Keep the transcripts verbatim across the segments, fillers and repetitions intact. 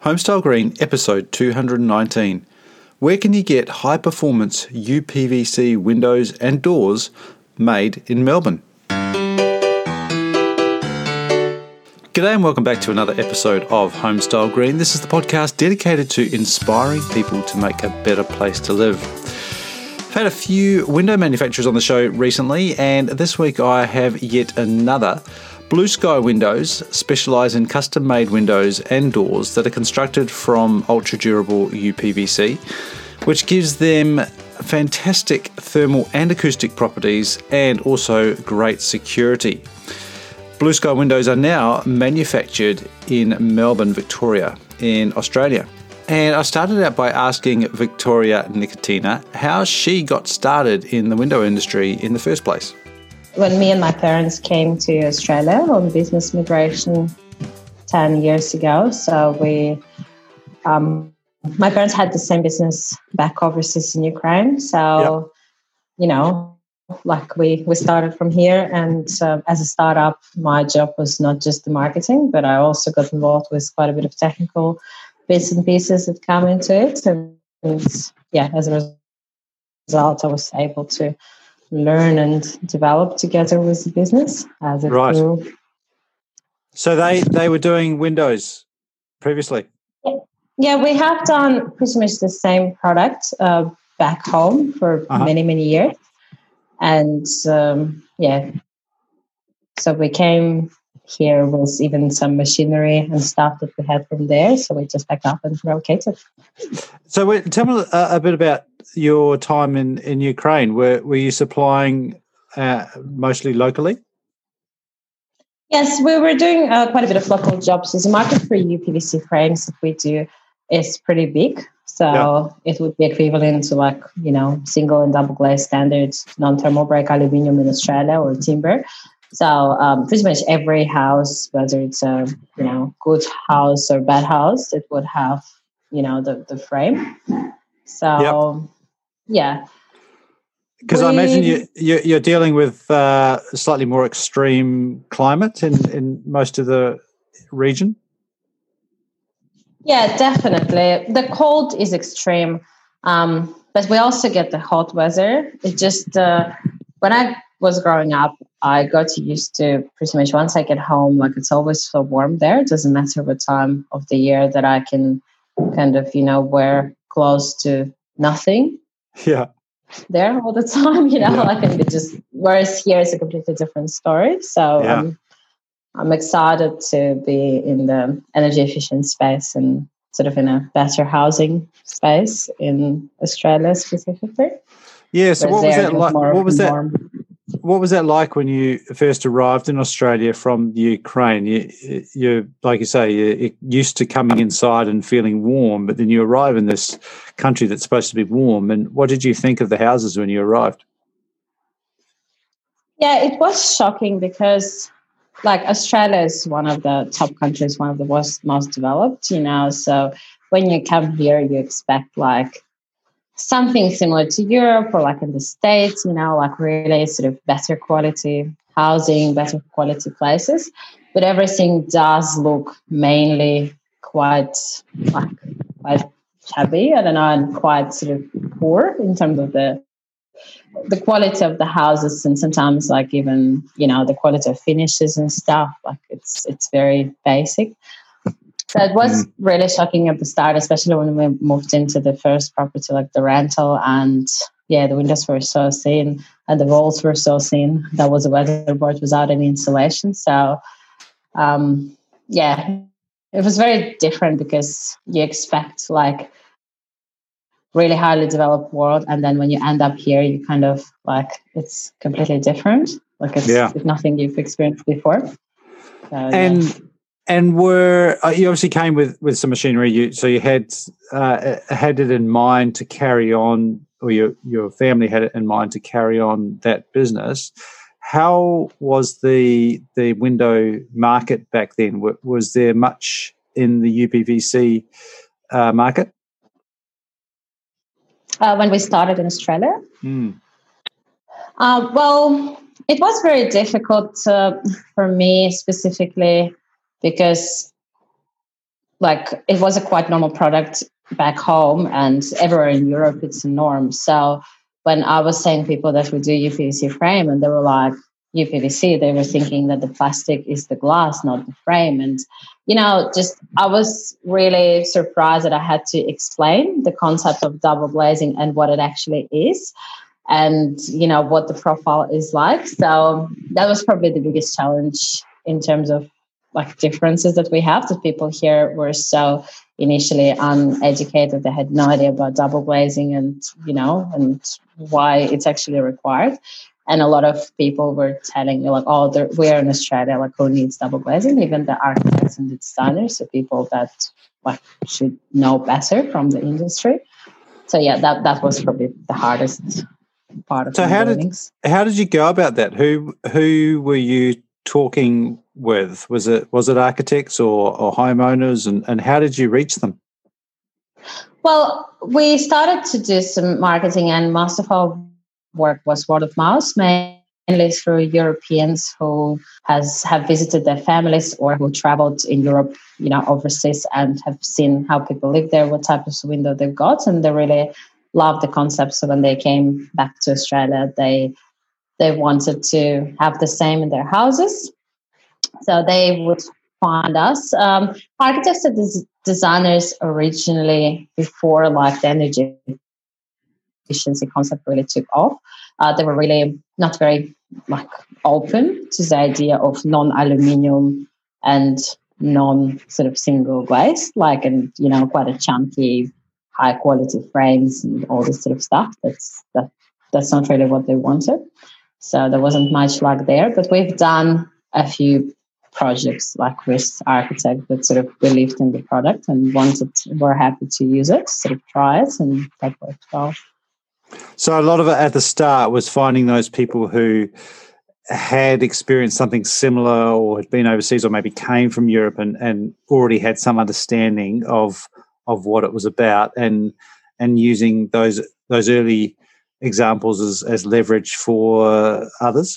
Homestyle Green, episode two hundred nineteen. Where can you get high-performance U P V C windows and doors made in Melbourne? G'day and welcome back to another episode of Homestyle Green. This is the podcast dedicated to inspiring people to make a better place to live. I've had a few window manufacturers on the show recently, and this week I have yet another. Blue Sky Windows specialise in custom-made windows and doors that are constructed from ultra-durable U P V C, which gives them fantastic thermal and acoustic properties and also great security. Blue Sky Windows are now manufactured in Melbourne, Victoria, in Australia. And I started out by asking Victoria Nicotina how she got started in the window industry in the first place. When me and my parents came to Australia on business migration ten years ago, so we, um, my parents had the same business back overseas in Ukraine. So, yep. you know, like we, we started from here. And uh, as a startup, my job was not just the marketing, but I also got involved with quite a bit of technical bits and pieces that come into it. And, and yeah, as a result, I was able to learn and develop together with the business as it right. grew. So they, they were doing windows previously? Yeah, we have done pretty much the same product uh, back home for uh-huh. many, many years. And um, yeah, so we came here with even some machinery and stuff that we had from there. So we just packed up and relocated. So wait, tell me a, a bit about your time in, in Ukraine. Were were you supplying uh, mostly locally? Yes, we were doing uh, quite a bit of local jobs. The market for U P V C frames that we do is pretty big. So yeah. It would be equivalent to like, you know, single and double glaze standards, non-thermal break aluminium in Australia or timber. So um, pretty much every house, whether it's a, you know, good house or bad house, it would have, you know, the, the frame. So, yep. yeah. Because I imagine you, you, you're dealing with uh, a slightly more extreme climate in, in most of the region. Yeah, definitely. The cold is extreme, um, but we also get the hot weather. It just, uh, when I was growing up, I got used to pretty much once I get home, like it's always so warm there. It doesn't matter what time of the year that I can kind of, you know, wear close to nothing. Yeah. There all the time, you know, yeah. I think it just, whereas here it's a completely different story. So yeah. um, I'm excited to be in the energy efficient space and sort of in a better housing space in Australia specifically. Yeah. So what was that like? What was that? Norm. What was that like when you first arrived in Australia from Ukraine? You, you like you say, you're used to coming inside and feeling warm, but then you arrive in this country that's supposed to be warm. And what did you think of the houses when you arrived? Yeah, it was shocking because, like, Australia is one of the top countries, one of the most, most developed, you know. So when you come here, you expect, like, something similar to Europe or like in the States, you know, like really sort of better quality housing, better quality places. But everything does look mainly quite like quite shabby, I don't know, and quite sort of poor in terms of the the quality of the houses, and sometimes like even, you know, the quality of finishes and stuff. Like it's it's very basic. So it was mm-hmm. really shocking at the start, especially when we moved into the first property, like the rental. And yeah, the windows were so thin and the walls were so thin. That was a weatherboard without any insulation. So um, yeah, it was very different because you expect like really highly developed world. And then when you end up here, you kind of like, it's completely different. Like it's, yeah. it's nothing you've experienced before. So, and yeah. And were uh, you obviously came with, with some machinery, you, so you had uh, had it in mind to carry on, or your your family had it in mind to carry on that business. How was the the window market back then? W- was there much in the U P V C uh, market? Uh, when we started in Australia? Mm. Uh, well, it was very difficult uh, for me specifically, because like it was a quite normal product back home, and everywhere in Europe it's a norm. So when I was saying people that we do U P V C frame, and they were like, U P V C, they were thinking that the plastic is the glass, not the frame. And, you know, just I was really surprised that I had to explain the concept of double glazing and what it actually is, and, you know, what the profile is like. So that was probably the biggest challenge in terms of like differences that we have. That people here were so initially uneducated. They had no idea about double glazing and, you know, and why it's actually required. And a lot of people were telling me like, oh, we're in Australia, like who needs double glazing? Even the architects and the designers, so people that like should know better from the industry. So yeah, that, that was probably the hardest part of so my how learnings. did how did you go about that? Who who were you talking with? Was it was it architects or, or homeowners, and, and how did you reach them? Well, we started to do some marketing, and most of our work was word of mouth, mainly through Europeans who has have visited their families or who traveled in Europe, you know, overseas, and have seen how people live there, what type of window they've got, and they really loved the concept. So when they came back to Australia, they they wanted to have the same in their houses. So they would find us. Um, architects and des- designers originally, before like the energy efficiency concept really took off, uh, they were really not very like open to the idea of non-aluminium and non sort of single glaze, like, and you know, quite a chunky, high quality frames and all this sort of stuff. That's that that's not really what they wanted. So there wasn't much luck there, but we've done a few projects like with architects that sort of believed in the product and wanted, were happy to use it, sort of try it, and that worked well. So a lot of it at the start was finding those people who had experienced something similar or had been overseas or maybe came from Europe and, and already had some understanding of of what it was about, and and using those those early examples as, as leverage for others.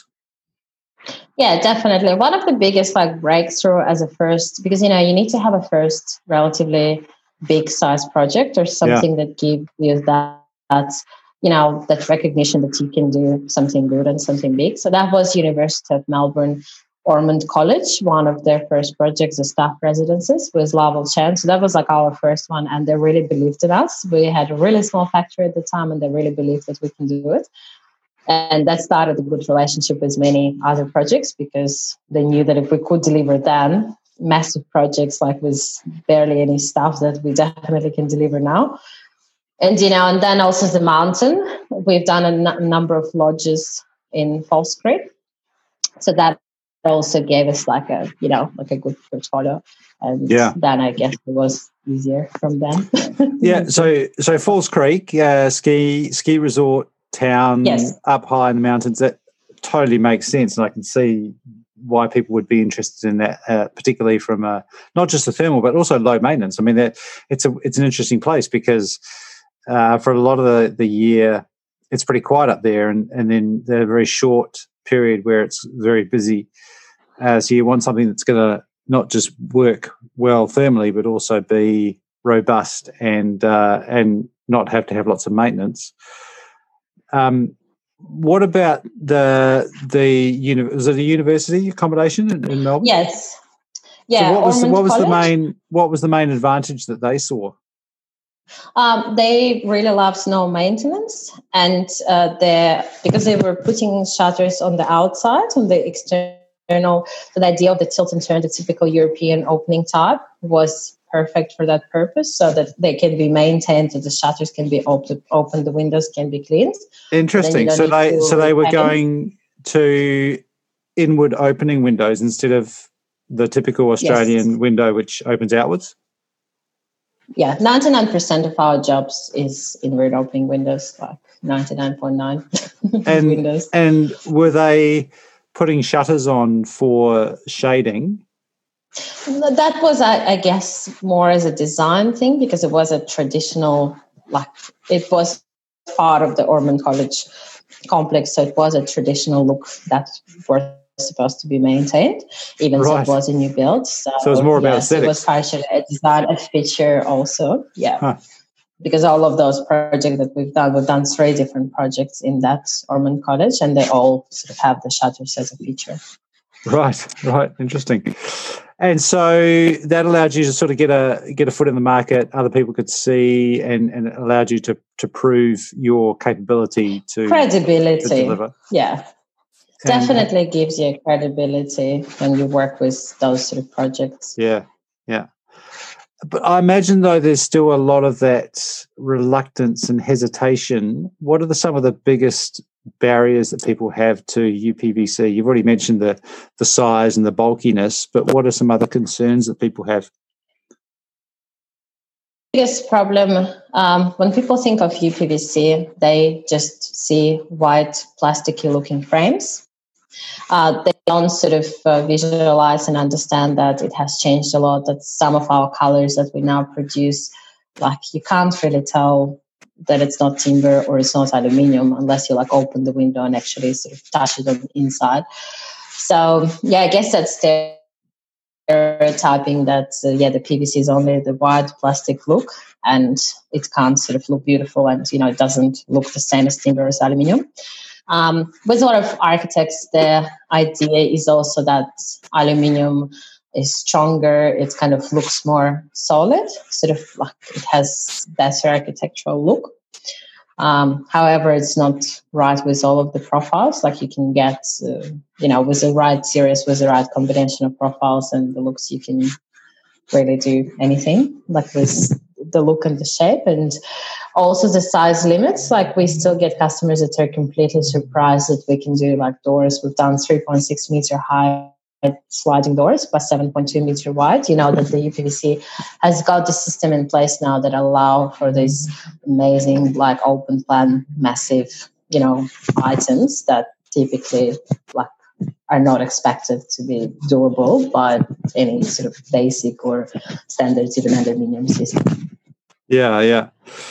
Yeah, definitely. One of the biggest like breakthrough as a first, because, you know, you need to have a first relatively big size project or something yeah. that gives you that, that, you know, that recognition that you can do something good and something big. So that was University of Melbourne, Ormond College. One of their first projects, the staff residences, was Laval Chan. So that was like our first one, and they really believed in us. We had a really small factory at the time, and they really believed that we can do it. And that started a good relationship with many other projects, because they knew that if we could deliver then massive projects like with barely any staff, that we definitely can deliver now. And, you know, and then also the mountain, we've done a n- number of lodges in False Creek. So that also gave us like a, you know, like a good portfolio. And yeah. then I guess it was easier from then. yeah. So, so False Creek, uh, ski, ski resort town, yes. up high in the mountains, that totally makes sense. And I can see why people would be interested in that, uh, particularly from uh, not just the thermal, but also low maintenance. I mean, that it's a, it's an interesting place because, Uh, for a lot of the, the year, it's pretty quiet up there, and, and then the very short period where it's very busy. Uh, so you want something that's going to not just work well thermally, but also be robust and uh, and not have to have lots of maintenance. Um, what about the the uni- was it a university accommodation in, in Melbourne? Yes. Yeah. So what was the, what was College? the main what was the main advantage that they saw? Um, they really love snow maintenance, and uh, they because they were putting shutters on the outside, on the external. So the idea of the tilt and turn, the typical European opening type, was perfect for that purpose, so that they can be maintained, so the shutters can be opened, open, the windows can be cleaned. Interesting. So they so they were going to inward opening windows instead of the typical Australian yes. window, which opens outwards. Yeah, ninety-nine percent of our jobs is inward opening windows, like ninety-nine point nine and, windows. And were they putting shutters on for shading? That was, I, I guess, more as a design thing, because it was a traditional, like, it was part of the Ormond College complex, so it was a traditional look that worked supposed to be maintained, even right. though it was a new build. So, so it was more about yes, aesthetics. It was partially a design, a feature also. Yeah. Huh. Because all of those projects that we've done, we've done three different projects in that Ormond Cottage, and they all sort of have the shutters as a feature. Right, right, interesting. And so that allowed you to sort of get a get a foot in the market. Other people could see, and, and it allowed you to to prove your capability to credibility. To deliver. Yeah, and definitely gives you credibility when you work with those sort of projects. Yeah, yeah. But I imagine, though, there's still a lot of that reluctance and hesitation. What are the, some of the biggest barriers that people have to U P V C? You've already mentioned the, the size and the bulkiness, but what are some other concerns that people have? Biggest problem, um, when people think of U P V C, they just see white plasticky looking frames. Uh, they don't sort of uh, visualize and understand that it has changed a lot, that some of our colors that we now produce, like you can't really tell that it's not timber or it's not aluminium unless you like open the window and actually sort of touch it on the inside. So yeah, I guess that's stereotyping that uh, yeah, the P V C is only the white plastic look and it can't sort of look beautiful and you know it doesn't look the same as timber or as aluminium. Um, with a lot of architects, the idea is also that aluminium is stronger. It kind of looks more solid, sort of like it has better architectural look. Um, however, it's not right with all of the profiles. Like you can get, uh, you know, with the right series, with the right combination of profiles and the looks, you can really do anything, like with the look and the shape. And also the size limits, like we still get customers that are completely surprised that we can do like doors. We've done three point six meter high sliding doors by seven point two meter wide. You know that the U P V C has got the system in place now that allow for these amazing like open plan massive, you know, items that typically like are not expected to be doable by any sort of basic or standard even aluminium system. Yeah, yeah.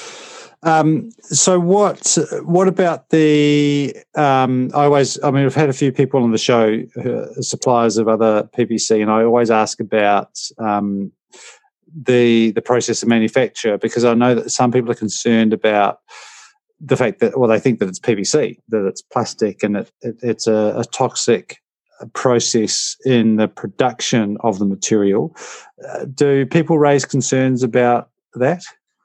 Um, so what what about the? Um, I always, I mean, I've had a few people on the show, uh, suppliers of other P V C, and I always ask about um, the the process of manufacture because I know that some people are concerned about the fact that, well, they think that it's P V C, that it's plastic, and it, it, it's a, a toxic process in the production of the material. Uh, do people raise concerns about that?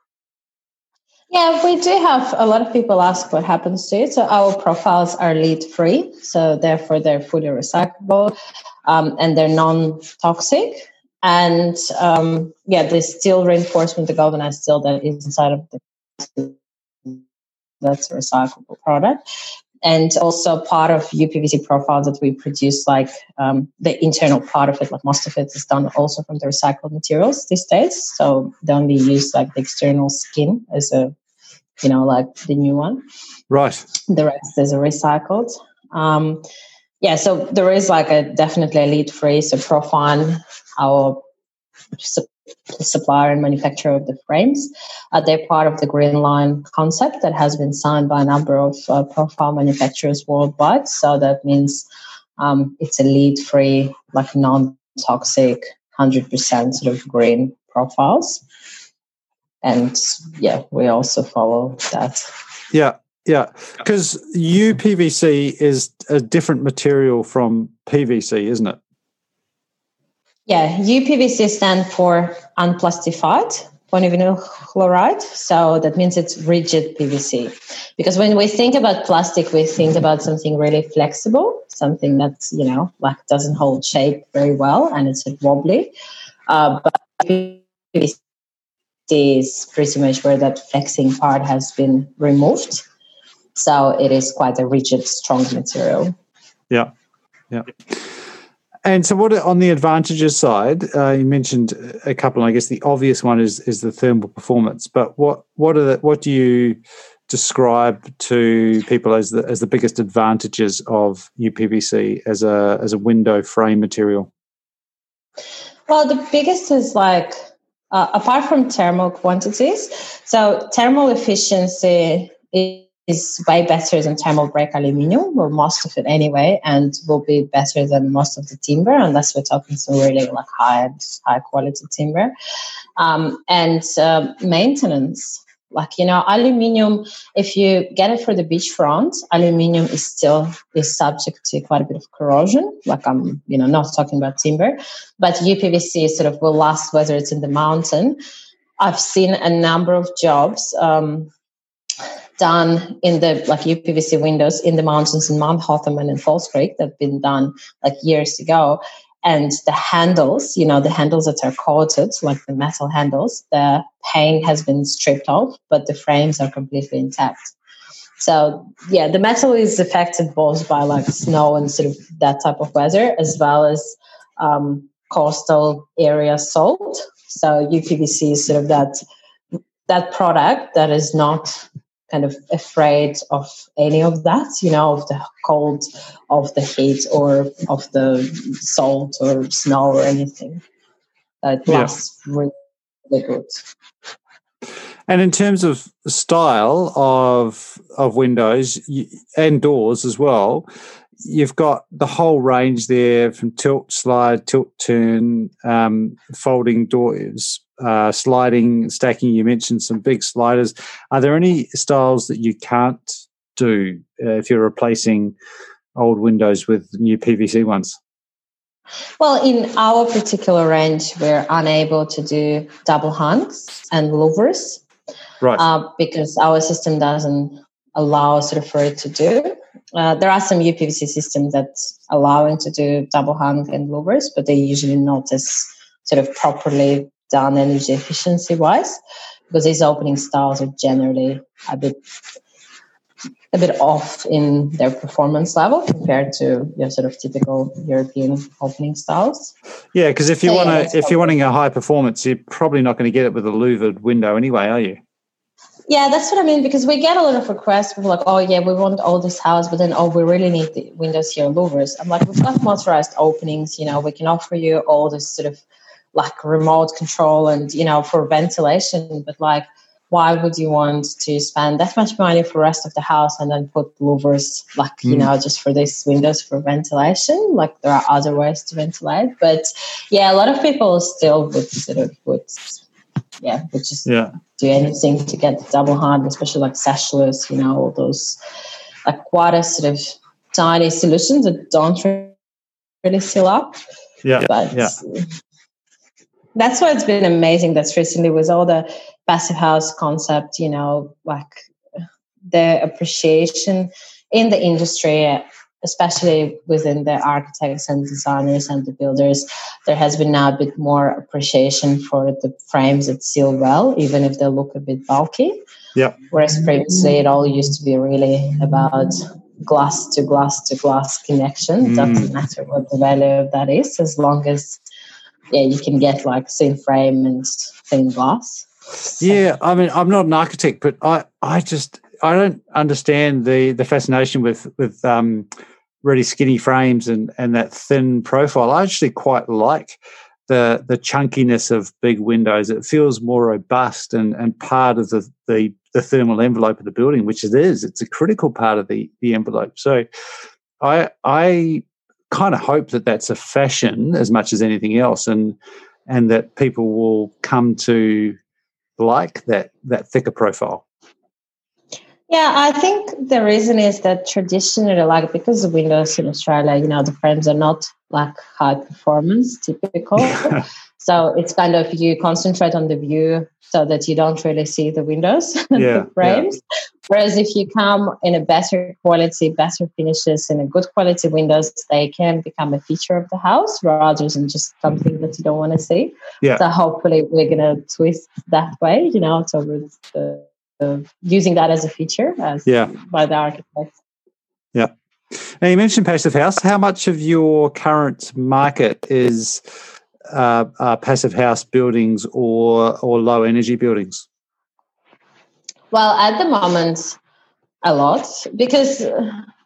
Yeah, we do have a lot of people ask what happens to it. So our profiles are lead free, so therefore they're fully recyclable um, and they're non-toxic. And um, yeah, there's steel reinforcement, the galvanized steel that is inside of the that's a recyclable product. And also part of U P V C profile that we produce, like um, the internal part of it, like most of it is done also from the recycled materials these days. So they only use like the external skin as a, you know, like the new one. Right. The rest is a recycled. Um, yeah, so there is like a definitely a lead free. So Profine, our su- supplier and manufacturer of the frames, uh, they're part of the Green Line concept that has been signed by a number of uh, profile manufacturers worldwide. So that means um, it's a lead free, like non-toxic, one hundred percent sort of green profiles. And yeah, we also follow that. Yeah, yeah. Because U P V C is a different material from P V C, isn't it? Yeah, U P V C stands for unplastified polyvinyl chloride. So that means it's rigid P V C. Because when we think about plastic, we think about something really flexible, something that, you know, like doesn't hold shape very well and it's wobbly. Uh, but P V C is pretty much where that flexing part has been removed. So it is quite a rigid, strong material. Yeah, yeah. And so what on the advantages side, uh, you mentioned a couple, I guess the obvious one is is the thermal performance, but what what are the, what do you describe to people as the as the biggest advantages of U P V C as a as a window frame material? Well, the biggest is like Uh, apart from thermal quantities, so thermal efficiency is is way better than thermal break aluminium, or most of it anyway, and will be better than most of the timber, unless we're talking some really like high high quality timber. Um, and uh, maintenance, like, you know, aluminium, if you get it for the beachfront, aluminium is still is subject to quite a bit of corrosion. Like, I'm, you know, not talking about timber, but U P V C sort of will last whether it's in the mountain. I've seen a number of jobs um, done in the like U P V C windows in the mountains in Mount Hotham and in Falls Creek that have been done like years ago. And the handles, you know, the handles that are coated, like the metal handles, the paint has been stripped off, but the frames are completely intact. So, yeah, the metal is affected both by like snow and sort of that type of weather, as well as um, coastal area salt. So U P V C is sort of that that product that is not kind of afraid of any of that, you know, of the cold, of the heat, or of the salt or snow or anything. Uh, it lasts yeah. really, really good. And in terms of style of of windows and doors as well, you've got the whole range there from tilt, slide, tilt, turn, um, folding doors, uh, sliding, stacking. You mentioned some big sliders. Are there any styles that you can't do uh, if you're replacing old windows with new P V C ones? Well, in our particular range, we're unable to do double hungs and louvers, right? Uh, because our system doesn't allow sort of for it to do. Uh, there are some U P V C systems that allowing to do double hung and louvers, but they're usually not as sort of properly done energy efficiency wise, because these opening styles are generally a bit a bit off in their performance level compared to your sort of typical European opening styles. Yeah, because if you so, want to, yeah, if you're wanting a high performance, you're probably not going to get it with a louvered window anyway, are you? Yeah, that's what I mean, because we get a lot of requests. People like, oh, yeah, we want all this house, but then, oh, we really need the windows here, louvers. I'm like, we've got motorized openings, you know, we can offer you all this sort of like remote control and, you know, for ventilation. But like, why would you want to spend that much money for the rest of the house and then put louvers, like, mm. you know, just for these windows for ventilation? Like, there are other ways to ventilate. But yeah, a lot of people still would sort of would, yeah, would just yeah. do anything to get the double hung, especially like sashless, you know, all those like quite a sort of tiny solutions that don't really seal up. Yeah, but yeah. That's why it's been amazing. That's recently with all the passive house concept, you know, like the appreciation in the industry, especially within the architects and designers and the builders, there has been now a bit more appreciation for the frames that seal well, even if they look a bit bulky. Yeah. Whereas previously it all used to be really about glass to glass to glass connection. It doesn't mm. matter what the value of that is, as long as yeah, you can get like thin frame and thin glass. So. Yeah, I mean, I'm not an architect, but I, I just I don't understand the the fascination with with um, really skinny frames and, and that thin profile. I actually quite like the the chunkiness of big windows. It feels more robust and, and part of the, the the thermal envelope of the building, which it is. It's a critical part of the the envelope. So I I. kind of hope that that's a fashion as much as anything else, and and that people will come to like that that thicker profile. Yeah, I think the reason is that traditionally, like because the windows in Australia, you know, the frames are not like high performance typical. So it's kind of you concentrate on the view so that you don't really see the windows, yeah, the frames. Yeah. Whereas if you come in a better quality, better finishes, and a good quality windows, they can become a feature of the house rather than just something that you don't want to see. Yeah. So hopefully we're going to twist that way, you know, towards the, the, using that as a feature as yeah. by the architects. Yeah. Now you mentioned passive house. How much of your current market is uh, uh, passive house buildings or or low energy buildings? Well, at the moment, a lot, because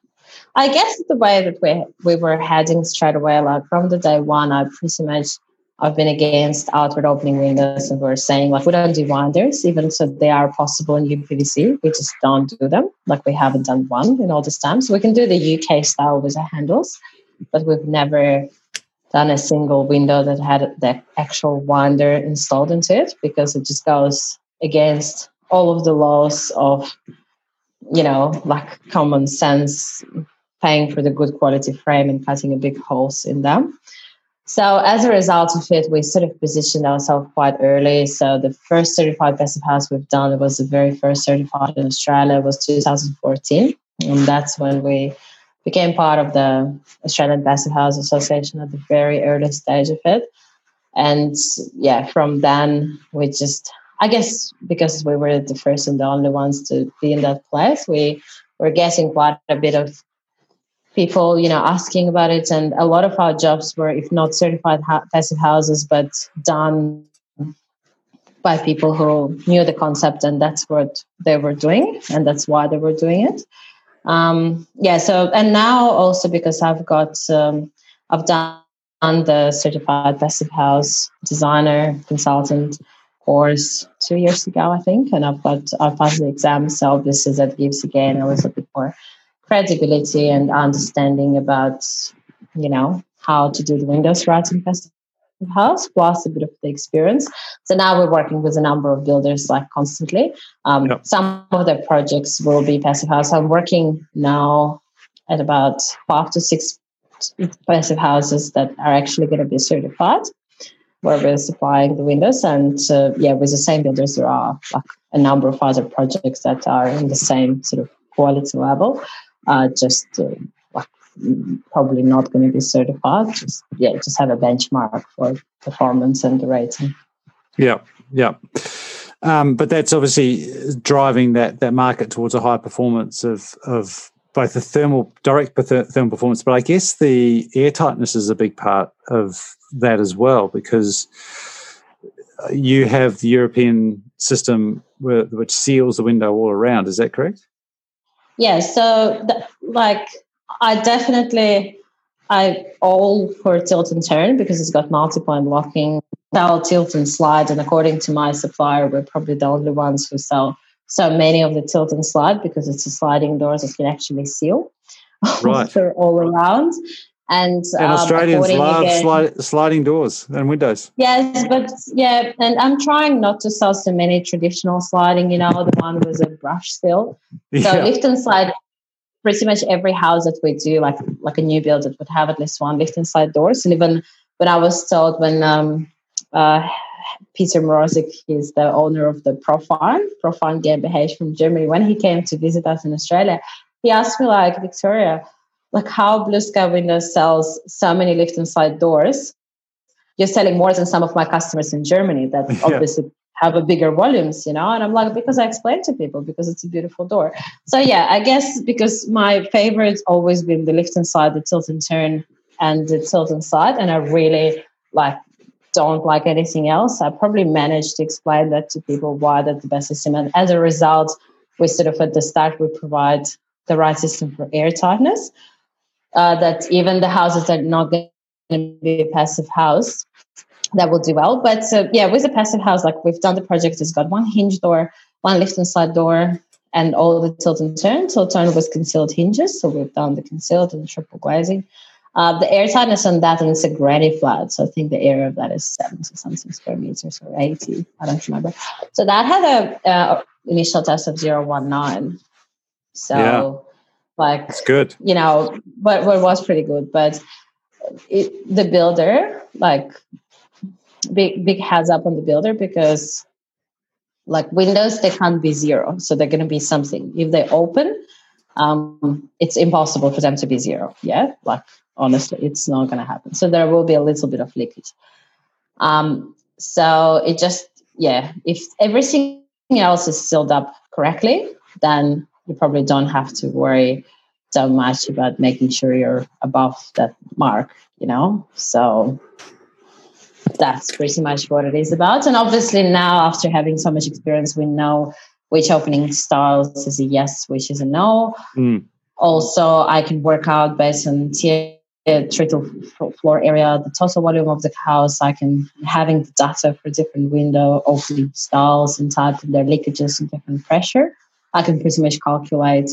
I guess the way that we we were heading straight away, like from the day one, I pretty much I've been against outward opening windows, and we're saying like we don't do winders, even so they are possible in U P V C. We just don't do them. Like we haven't done one in all this time. So we can do the U K style with the handles, but we've never done a single window that had the actual winder installed into it, because it just goes against all of the laws of, you know, like common sense, paying for the good quality frame and cutting a big holes in them. So as a result of it, we sort of positioned ourselves quite early. So the first certified passive house we've done, it was the very first certified in Australia, was two thousand fourteen. And that's when we became part of the Australian Passive House Association at the very early stage of it. And yeah, from then we just, I guess because we were the first and the only ones to be in that place, we were getting quite a bit of people, you know, asking about it. And a lot of our jobs were, if not certified ha- passive houses, but done by people who knew the concept, and that's what they were doing, and that's why they were doing it. Um, yeah, so, and now also because I've got, um, I've done the certified passive house designer consultant course two years ago, I think, and I've got, I've passed the exam. So obviously that gives again a little bit more credibility and understanding about, you know, how to do the windows right in passive house, plus a bit of the experience. So now we're working with a number of builders like constantly. Um, yep. Some of the projects will be passive house. I'm working now at about five to six passive houses that are actually going to be certified, where we're supplying the windows. And uh, yeah, with the same builders, there are like a number of other projects that are in the same sort of quality level. Uh, just uh, like, probably not going to be certified. Just yeah, just have a benchmark for performance and the rating. Yeah, yeah. Um, but that's obviously driving that that market towards a high performance of of both the thermal direct thermal performance, but I guess the air tightness is a big part of that as well, because you have the European system where, which seals the window all around. Is that correct? Yeah, so the, like I definitely, I all for tilt and turn because it's got multi-point locking, sell tilt and slide, and according to my supplier, we're probably the only ones who sell so many of the tilt and slide because it's a sliding doors that can actually seal right. all around. And, and Australians um, love again, slide, sliding doors and windows. Yes, but yeah, and I'm trying not to sell so many traditional sliding, you know, the one with a brush still. So yeah. Lift and slide, pretty much every house that we do, like like a new build, that would have at least one lift and slide doors. And even when I was told, when um, uh, Peter Morozik, he's the owner of the Profine, Profine GmbH from Germany, when he came to visit us in Australia, he asked me, like, Victoria, like how Blue Sky Windows sells so many lift and slide doors. You're selling more than some of my customers in Germany that yeah. obviously have a bigger volumes, you know? And I'm like, because I explain to people, because it's a beautiful door. So yeah, I guess because my favorite's always been the lift and slide, the tilt and turn, and the tilt and slide. And I really like don't like anything else. I probably managed to explain that to people why that's the best system. And as a result, we sort of at the start, we provide the right system for air tightness. Uh, that even the houses that are not going to be a passive house, that will do well. But uh, yeah, with a passive house, like we've done the project, it's got one hinge door, one lift and slide door, and all the tilt and turn. Tilt and turn with concealed hinges. So we've done the concealed and the triple glazing. Uh, the air tightness on that, and it's a granny flat. So I think the area of that is seventy something square meters or eighty. I don't remember. So that had a uh, initial test of zero point one nine. So yeah. Like, it's good, you know, but what was pretty good. But it, the builder, like, big big heads up on the builder, because like windows, they can't be zero, so they're going to be something. If they open, um, it's impossible for them to be zero. Yeah, like honestly, it's not going to happen. So there will be a little bit of leakage. Um, so it just yeah, if everything else is sealed up correctly, then you probably don't have to worry so much about making sure you're above that mark, you know? So that's pretty much what it is about. And obviously now, after having so much experience, we know which opening styles is a yes, which is a no. Mm. Also, I can work out based on T treated floor area, the total volume of the house. I can having the data for different window opening styles and type of their leakages and different pressure. I can pretty much calculate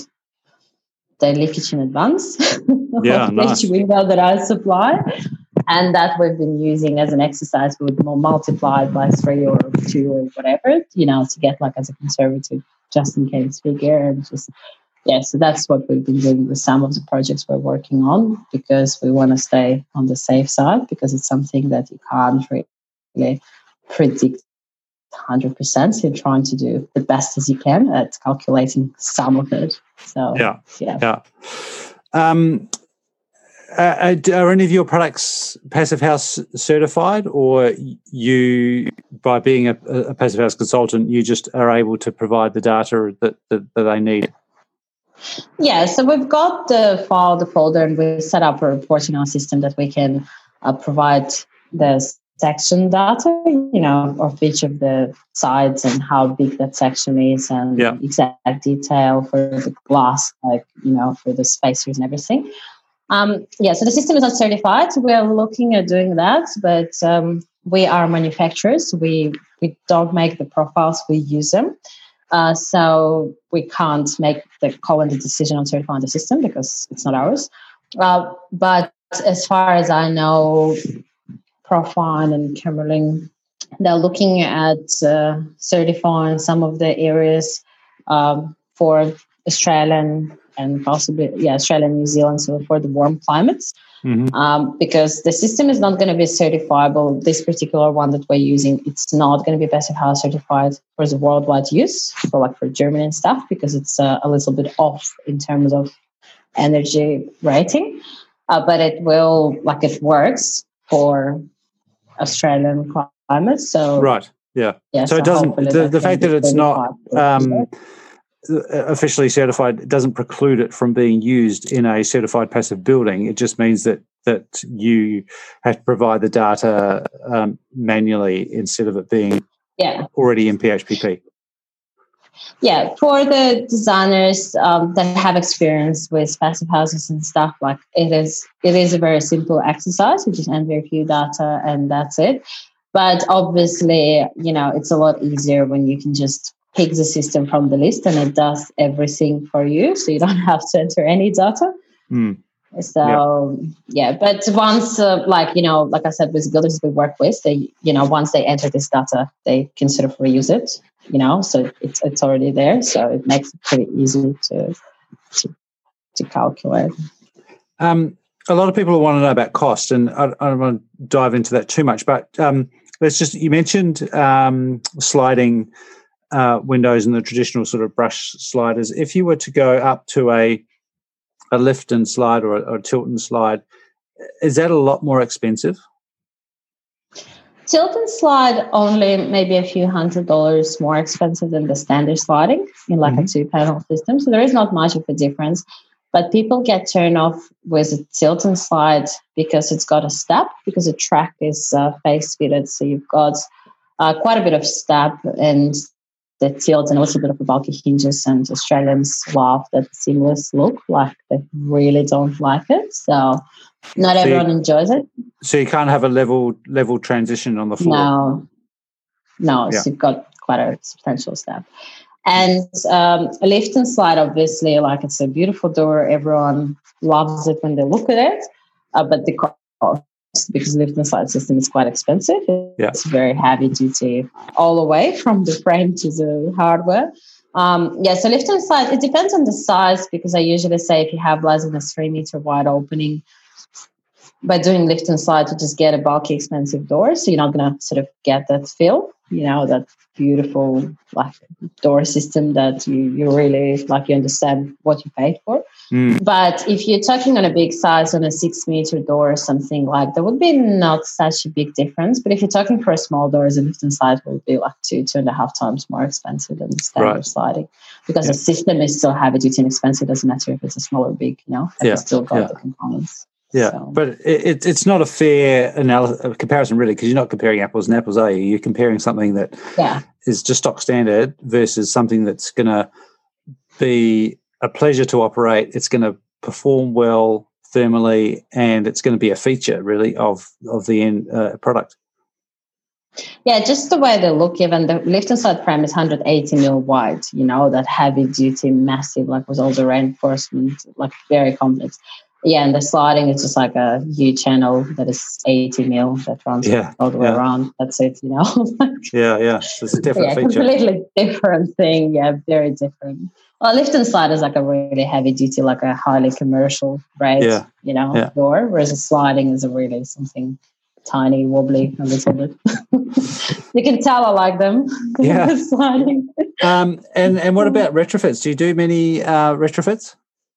the leakage in advance Yeah, of nice. each window that I supply. And that we've been using as an exercise. We would multiply it by three or two or whatever, you know, to get like as a conservative just in case figure. And just, yeah, so that's what we've been doing with some of the projects we're working on, because we want to stay on the safe side, because it's something that you can't really predict one hundred percent. You're trying to do the best as you can at calculating some of it. So, yeah. Yeah. yeah. Um, Uh, are any of your products Passive House certified, or you, by being a, a Passive House consultant, you just are able to provide the data that, that, that they need? Yeah, so we've got the file, the folder, and we set up a report in our system that we can uh, provide the section data, you know, of each of the sides and how big that section is, and yeah. exact detail for the glass, like, you know, for the spacers and everything. Um, yeah, so the system is not certified. So we are looking at doing that, but um, we are manufacturers. We we don't make the profiles; we use them. Uh, so we can't make the call and the decision on certifying the system because it's not ours. Uh, but as far as I know, Profine and Kimberling, they're looking at uh, certifying some of the areas um, for Australian and possibly, yeah, Australia and New Zealand, so for the warm climates. Mm-hmm. Um, because the system is not going to be certifiable. This particular one that we're using, it's not going to be Passive House certified for the worldwide use, for like for Germany and stuff, because it's uh, a little bit off in terms of energy rating. Uh, but it will, like it works for Australian climates. So right, yeah. yeah so, so it doesn't. The, the fact that it's not um, officially certified, it doesn't preclude it from being used in a certified passive building. It just means that that you have to provide the data um, manually instead of it being yeah. already in P H P P. Yeah, for the designers um, that have experience with passive houses and stuff, like it is, it is a very simple exercise. You just enter a few data and that's it. But obviously, you know, it's a lot easier when you can just pick the system from the list and it does everything for you, so you don't have to enter any data. Mm. So yeah, but once, uh, like, you know, like I said, with builders we work with, they, you know, once they enter this data, they can sort of reuse it, you know, so it's it's already there, so it makes it pretty easy to to, to calculate. Um, a lot of people want to know about cost, and I, I don't want to dive into that too much, but um, let's just, you mentioned um, sliding uh, windows and the traditional sort of brush sliders. If you were to go up to a a lift and slide or a, or a tilt and slide, is that a lot more expensive? Tilt and slide only maybe a few hundred dollars more expensive than the standard sliding in like mm-hmm. a two-panel system. So there is not much of a difference. But people get turned off with a tilt and slide because it's got a step, because the track is uh, face fitted. So you've got uh, quite a bit of step and the tilt and also a bit of a bulky hinges, and Australians love that seamless look. Like they really don't like it. So not so everyone you, enjoys it. So you can't have a level level transition on the floor? No. No, yeah. So you've got quite a substantial step. And um, a lift and slide, obviously, like it's a beautiful door. Everyone loves it when they look at it. Uh, but the cost, because the lift and slide system is quite expensive. It's yeah. very heavy duty all the way from the frame to the hardware. Um, yeah, so lift and slide, it depends on the size, because I usually say if you have less than a three meter wide opening, by doing lift and slide, you just get a bulky, expensive door. So you're not going to sort of get that feel, you know, that beautiful like door system that you, you really, like you understand what you paid for. Mm. But if you're talking on a big size, on a six meter door or something like that, would be not such a big difference. But if you're talking for a small door, the lift and slide will be like two, two and a half times more expensive than the standard right. sliding, because yeah. the system is still heavy duty and expensive. It doesn't matter if it's a small or big, you know, and yeah. you still got yeah. the components. Yeah, so. But it, it's not a fair analysis, comparison, really, because you're not comparing apples and apples, are you? You're comparing something that yeah. is just stock standard versus something that's going to be a pleasure to operate. It's going to perform well thermally, and it's going to be a feature really of of the end uh, product. Yeah, just the way they look, even the lift and slide frame is one hundred eighty mil wide, you know, that heavy duty, massive, like with all the reinforcement, like very complex. Yeah, and the sliding is just like a U channel that is eighty mil that runs yeah, all the way yeah. around. That's it, you know. yeah, yeah. So it's a different yeah, feature. Completely different thing. Yeah, very different. Well, lift and slide is like a really heavy duty, like a highly commercial grade, yeah. you know, yeah. door, whereas a sliding is a really something tiny, wobbly, a little bit. You can tell I like them. Yeah. sliding. Um, and, and what about retrofits? Do you do many uh, retrofits?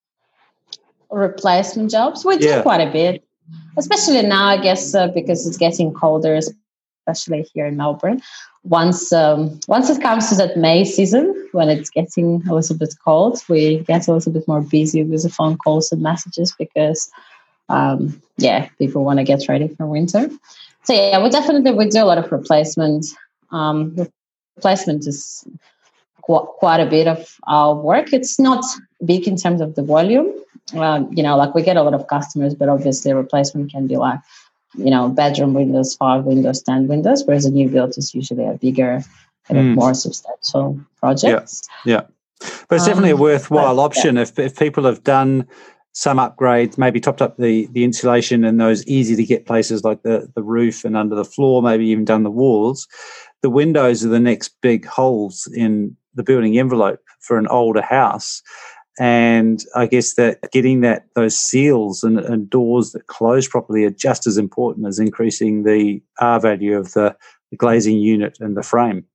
Replacement jobs? We do yeah. quite a bit, especially now, I guess, uh, because it's getting colder, especially here in Melbourne. Once um, once it comes to that May season, when it's getting a little bit cold, we get a little bit more busy with the phone calls and messages because, um, yeah, people want to get ready for winter. So, yeah, we definitely we do a lot of replacement. Um, replacement is qu- quite a bit of our work. It's not big in terms of the volume. Um, you know, like we get a lot of customers, but obviously replacement can be like, you know, bedroom windows, five windows, ten windows, whereas a new build is usually a bigger, kind of mm. more substantial project. Yeah, yeah. But it's definitely um, a worthwhile but, option yeah. if if people have done some upgrades, maybe topped up the, the insulation and those easy to get places like the, the roof and under the floor, maybe even done the walls. The windows are the next big holes in the building envelope for an older house. And I guess that getting that those seals and, and doors that close properly are just as important as increasing the R value of the, the glazing unit and the frame.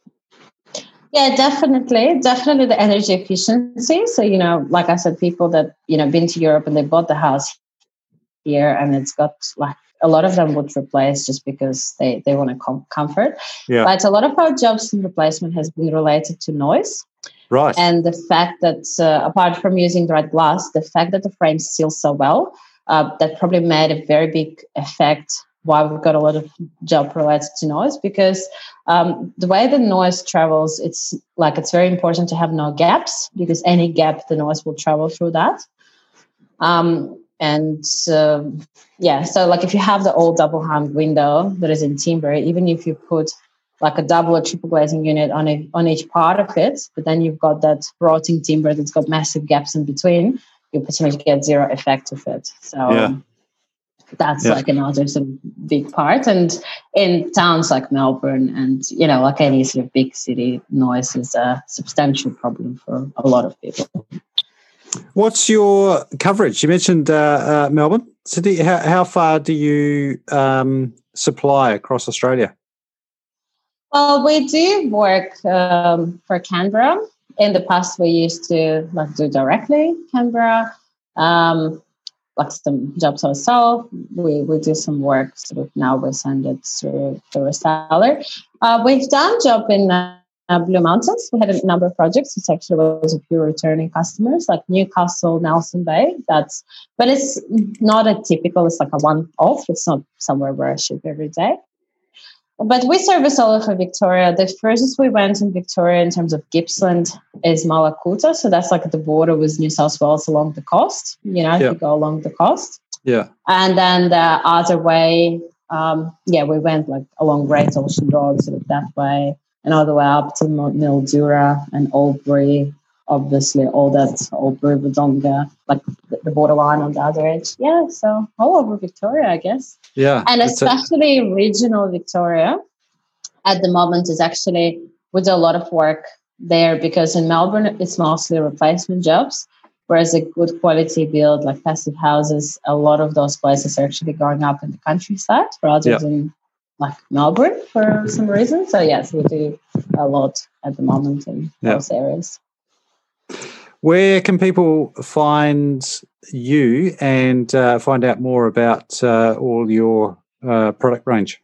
Yeah, definitely. Definitely the energy efficiency. So, you know, like I said, people that, you know, been to Europe and they bought the house here and it's got like a lot of them would replace just because they, they want to com- comfort. Yeah. But a lot of our jobs in replacement has been related to noise. Right. And the fact that, uh, apart from using the right glass, the fact that the frame seals so well, uh, that probably made a very big effect why we've got a lot of job related to noise, because um, the way the noise travels, it's like it's very important to have no gaps, because any gap, the noise will travel through that. Um, and uh, yeah, so like if you have the old double hung window that is in timber, even if you put like a double or triple glazing unit on a, on each part of it, but then you've got that rotting timber that's got massive gaps in between, you pretty much get zero effect of it. So yeah. that's yeah. like another sort of big part. And in towns like Melbourne and, you know, like any sort of big city, noise is a substantial problem for a lot of people. What's your coverage? You mentioned uh, uh, Melbourne. So do you, how, how far do you um, supply across Australia? Well, we do work um, for Canberra. In the past, we used to like do directly Canberra, um, like some jobs ourselves. We we do some work. Sort of now we send it through the reseller. Uh, we've done job in uh, Blue Mountains. We had a number of projects. It actually was a few returning customers, like Newcastle, Nelson Bay. That's but it's not a typical. It's like a one-off. It's not somewhere where I ship every day. But we service all over Victoria. The furthest we went in Victoria in terms of Gippsland is Malakuta. So that's like the border with New South Wales along the coast, you know, if yeah. you go along the coast. Yeah. And then the other way, um, yeah, we went like along Great Ocean Road, sort of that way, and all the way up to Mildura and Albury, obviously all that Albury, Wodonga, like the, the borderline on the other edge. Yeah, so all over Victoria, I guess. Yeah. And especially a- regional Victoria at the moment is actually, we do a lot of work there because in Melbourne, it's mostly replacement jobs, whereas a good quality build like passive houses, a lot of those places are actually going up in the countryside rather yeah. than like Melbourne for some reason. So yes, we do a lot at the moment in yeah. those areas. Where can people find you and uh, find out more about uh, all your uh, product range?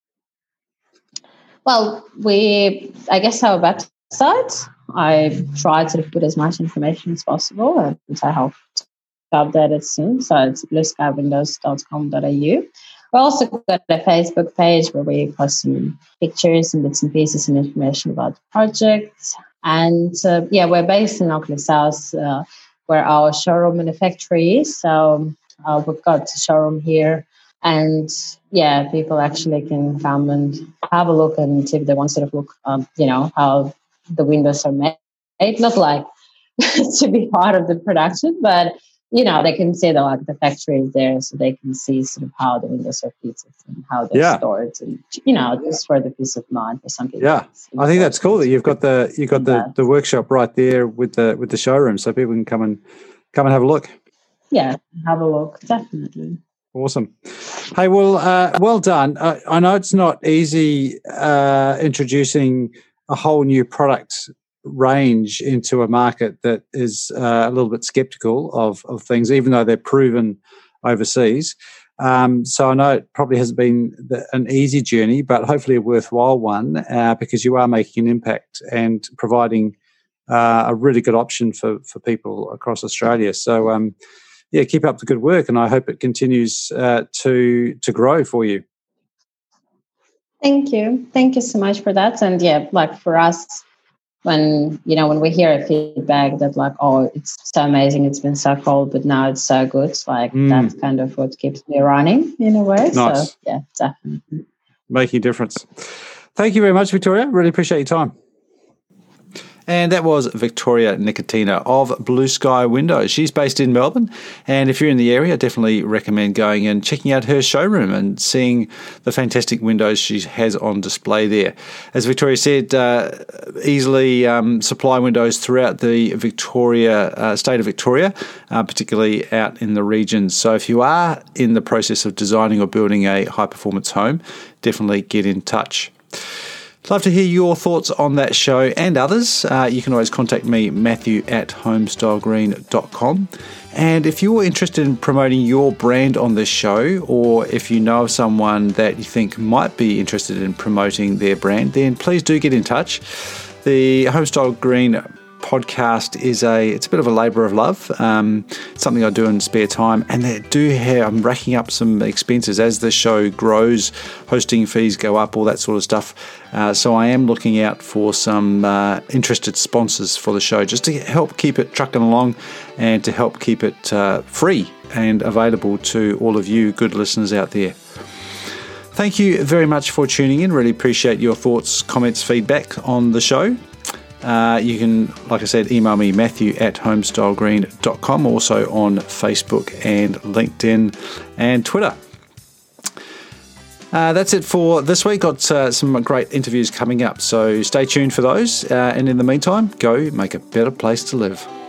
Well, we, I guess our website, I try to put as much information as possible and I hope to update it soon. So it's blue sky windows dot com dot a u. We also got a Facebook page where we post some pictures and bits and pieces and information about the project. And uh, yeah, we're based in Auckland South, uh, where our showroom and factory is. So Uh, we've got a showroom here, and yeah, people actually can come and have a look and if they want to sort of look, um, you know, how the windows are made. Not like to be part of the production, but you know, they can see the like the factory is there, so they can see sort of how the windows are fitted and how they're yeah. stored, and you know, just for the peace of mind for some people. Yeah, I think that's cool that you've got the you've got the, the workshop right there with the with the showroom, so people can come and come and have a look. Yeah, have a look, definitely. Awesome. Hey, well, uh, well done. Uh, I know it's not easy uh, introducing a whole new product range into a market that is uh, a little bit skeptical of, of things, even though they're proven overseas. Um, so I know it probably hasn't been the, an easy journey, but hopefully a worthwhile one uh, because you are making an impact and providing uh, a really good option for, for people across Australia. So, um, yeah, keep up the good work, and I hope it continues uh, to to grow for you. Thank you. Thank you so much for that. And yeah, like for us, when, you know, when we hear a feedback that like, oh, it's so amazing, it's been so cold, but now it's so good, like mm. that's kind of what keeps me running in a way. Nice. So yeah, definitely. Making a difference. Thank you very much, Victoria. Really appreciate your time. And that was Victoria Nicotina of Blue Sky Windows. She's based in Melbourne. And if you're in the area, I definitely recommend going and checking out her showroom and seeing the fantastic windows she has on display there. As Victoria said, uh, easily um, supply windows throughout the Victoria uh, state of Victoria, uh, particularly out in the regions. So if you are in the process of designing or building a high-performance home, definitely get in touch. Love to hear your thoughts on that show and others. Uh, you can always contact me, Matthew at homestylegreen dot com. And if you're interested in promoting your brand on this show, or if you know of someone that you think might be interested in promoting their brand, then please do get in touch. The Homestyle Green podcast is a it's a bit of a labour of love. Um, it's something I do in spare time, and they do have, I'm racking up some expenses as the show grows. Hosting fees go up, all that sort of stuff. Uh, so I am looking out for some uh, interested sponsors for the show, just to help keep it trucking along and to help keep it uh, free and available to all of you good listeners out there. Thank you very much for tuning in. Really appreciate your thoughts, comments, feedback on the show. Uh, you can, like I said, email me, Matthew at homestylegreen dot com, also on Facebook and LinkedIn and Twitter. Uh, that's it for this week. Got uh, some great interviews coming up, so stay tuned for those. Uh, and in the meantime, go make a better place to live.